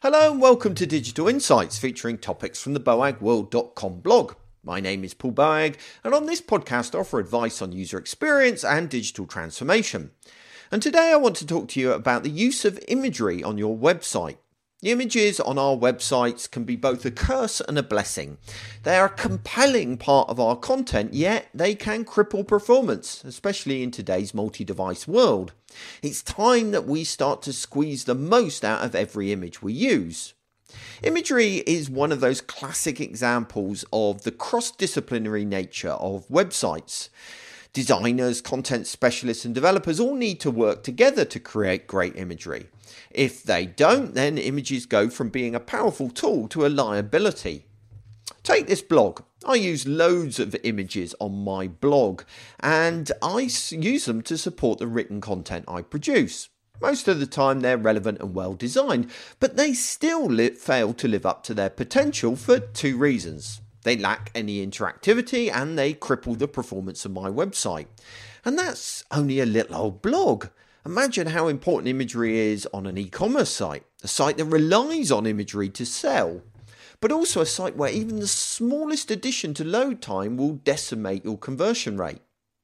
Hello and welcome to Digital Insights, featuring topics from the boagworld.com blog. My name is Paul Boag, and on this podcast I offer advice on user experience and digital transformation. And today I want to talk to you about the use of imagery on your website. The images on our websites can be both a curse and a blessing. They are a compelling part of our content, yet they can cripple performance, especially in today's multi-device world. It's time that we start to squeeze the most out of every image we use. Imagery is one of those classic examples of the cross-disciplinary nature of websites. Designers, content specialists and developers all need to work together to create great imagery. If they don't, then images go from being a powerful tool to a liability. Take this blog. I use loads of images on my blog, and I use them to support the written content I produce. Most of the time they're relevant and well designed, but they still fail to live up to their potential for two reasons. They lack any interactivity and they cripple the performance of my website. And that's only a little old blog. Imagine how important imagery is on an e-commerce site, a site that relies on imagery to sell, but also a site where even the smallest addition to load time will decimate your conversion rate.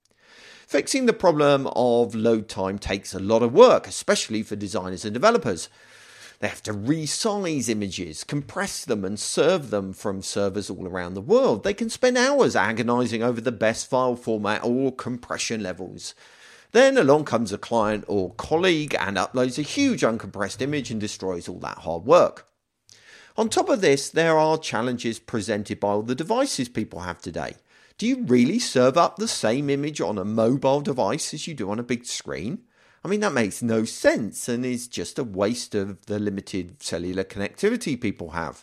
Fixing the problem of load time takes a lot of work, especially for designers and developers. They have to resize images, compress them and serve them from servers all around the world. They can spend hours agonizing over the best file format or compression levels. Then along comes a client or colleague and uploads a huge uncompressed image and destroys all that hard work. On top of this, there are challenges presented by all the devices people have today. Do you really serve up the same image on a mobile device as you do on a big screen? I mean, that makes no sense and is just a waste of the limited cellular connectivity people have.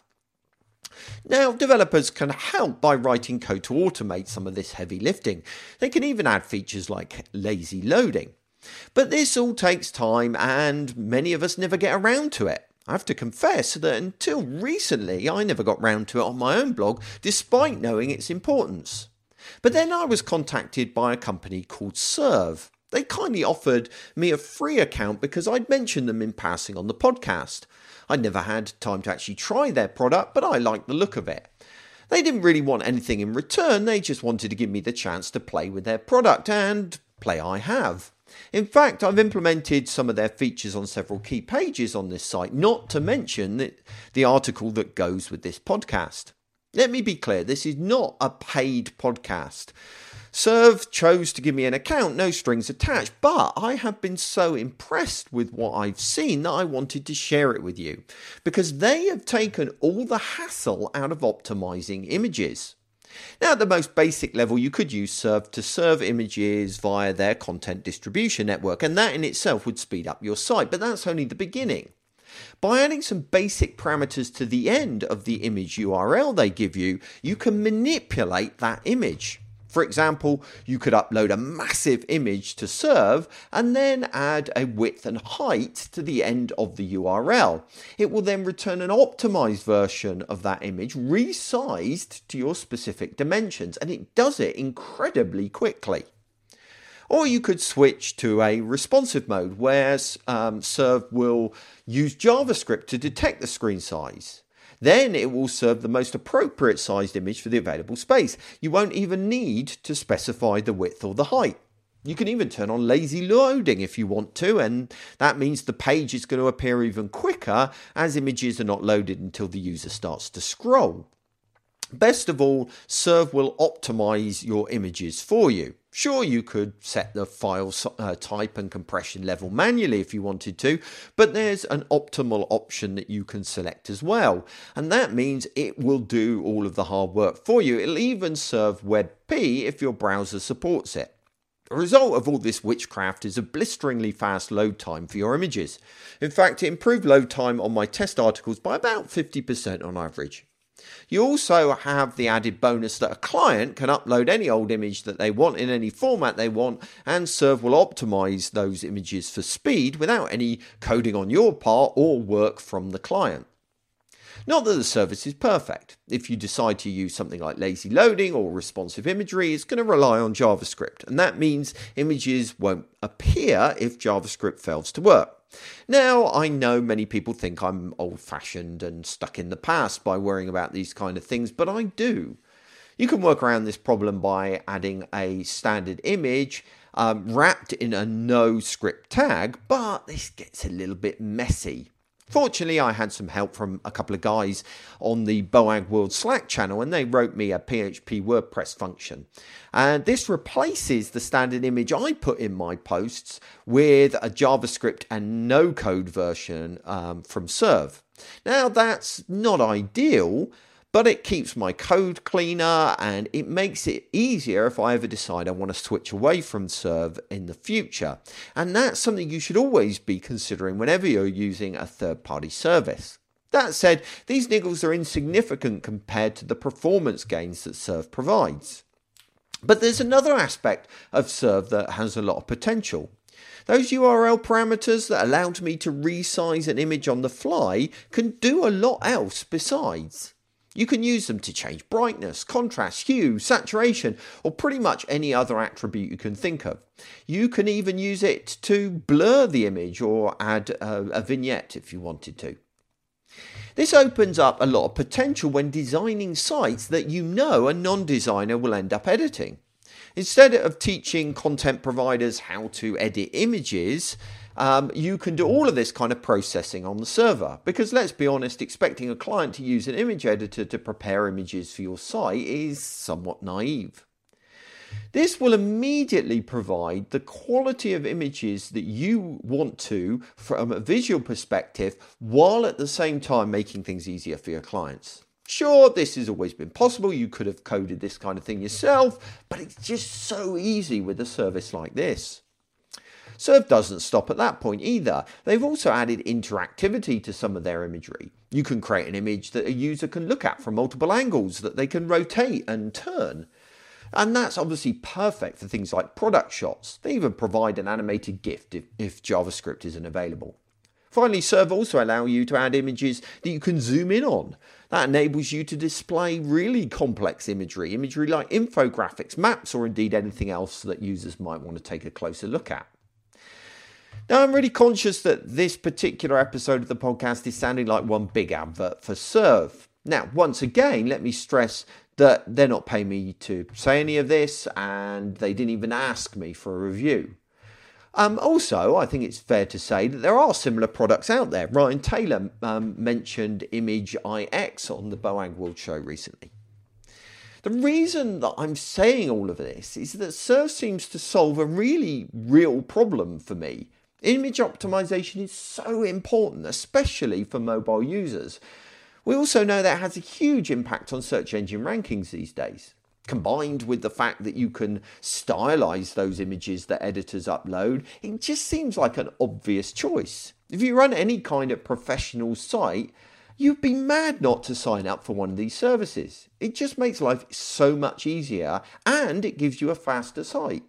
Now, developers can help by writing code to automate some of this heavy lifting. They can even add features like lazy loading. But this all takes time and many of us never get around to it. I have to confess that until recently I never got round to it on my own blog, despite knowing its importance. But then I was contacted by a company called Serve. They kindly offered me a free account because I'd mentioned them in passing on the podcast. I'd never had time to actually try their product, but I liked the look of it. They didn't really want anything in return, they just wanted to give me the chance to play with their product, and play I have. In fact, I've implemented some of their features on several key pages on this site, not to mention the article that goes with this podcast. Let me be clear, this is not a paid podcast. Serve chose to give me an account, no strings attached, but I have been so impressed with what I've seen that I wanted to share it with you, because they have taken all the hassle out of optimizing images. Now, at the most basic level, you could use Serve to serve images via their content distribution network, and that in itself would speed up your site, but that's only the beginning. By adding some basic parameters to the end of the image URL they give you, you can manipulate that image. For example, you could upload a massive image to Serve and then add a width and height to the end of the URL. It will then return an optimized version of that image, resized to your specific dimensions, and it does it incredibly quickly. Or you could switch to a responsive mode where Serve will use JavaScript to detect the screen size. Then it will serve the most appropriate sized image for the available space. You won't even need to specify the width or the height. You can even turn on lazy loading if you want to, and that means the page is going to appear even quicker as images are not loaded until the user starts to scroll. Best of all, Serve will optimize your images for you. Sure, you could set the file type and compression level manually if you wanted to, but there's an optimal option that you can select as well. And that means it will do all of the hard work for you. It'll even serve WebP if your browser supports it. The result of all this witchcraft is a blisteringly fast load time for your images. In fact, it improved load time on my test articles by about 50% on average. You also have the added bonus that a client can upload any old image that they want in any format they want, and Serve will optimize those images for speed without any coding on your part or work from the client. Not that the service is perfect. If you decide to use something like lazy loading or responsive imagery, it's going to rely on JavaScript, and that means images won't appear if JavaScript fails to work. Now, I know many people think I'm old-fashioned and stuck in the past by worrying about these kind of things, but I do. You can work around this problem by adding a standard image wrapped in a no script tag, but this gets a little bit messy. Fortunately, I had some help from a couple of guys on the Boag World Slack channel, and they wrote me a PHP WordPress function. And this replaces the standard image I put in my posts with a JavaScript and no code version from Serve. Now, that's not ideal, but it keeps my code cleaner and it makes it easier if I ever decide I want to switch away from Serve in the future. And that's something you should always be considering whenever you're using a third-party service. That said, these niggles are insignificant compared to the performance gains that Serve provides. But there's another aspect of Serve that has a lot of potential. Those URL parameters that allowed me to resize an image on the fly can do a lot else besides. You can use them to change brightness, contrast, hue, saturation, or pretty much any other attribute you can think of. You can even use it to blur the image or add a vignette if you wanted to. This opens up a lot of potential when designing sites that you know a non-designer will end up editing. Instead of teaching content providers how to edit images, you can do all of this kind of processing on the server. Because let's be honest, expecting a client to use an image editor to prepare images for your site is somewhat naive. This will immediately provide the quality of images that you want to from a visual perspective, while at the same time making things easier for your clients. Sure, this has always been possible. You could have coded this kind of thing yourself, but it's just so easy with a service like this. Serve doesn't stop at that point either. They've also added interactivity to some of their imagery. You can create an image that a user can look at from multiple angles that they can rotate and turn. And that's obviously perfect for things like product shots. They even provide an animated GIF if JavaScript isn't available. Finally, Serve also allows you to add images that you can zoom in on. That enables you to display really complex imagery like infographics, maps, or indeed anything else that users might want to take a closer look at. Now, I'm really conscious that this particular episode of the podcast is sounding like one big advert for Serve. Now, once again, let me stress that they're not paying me to say any of this, and they didn't even ask me for a review. Also, I think it's fair to say that there are similar products out there. Ryan Taylor mentioned Image IX on the Boag World show recently. The reason that I'm saying all of this is that Serve seems to solve a really real problem for me. Image optimization is so important, especially for mobile users. We also know that it has a huge impact on search engine rankings these days. Combined with the fact that you can stylize those images that editors upload, it just seems like an obvious choice. If you run any kind of professional site, you'd be mad not to sign up for one of these services. It just makes life so much easier, and it gives you a faster site.